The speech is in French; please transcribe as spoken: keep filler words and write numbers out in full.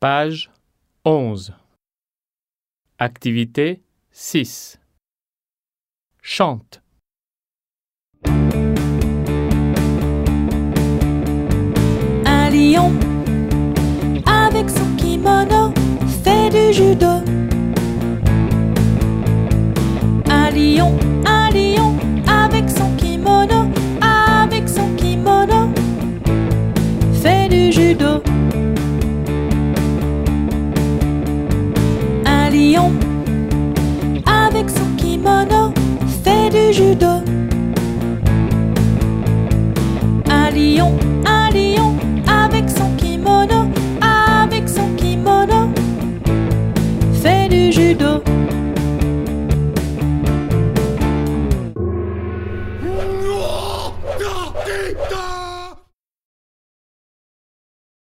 Page onze. Activité six. Chante. Un lion avec son kimono fait du judo.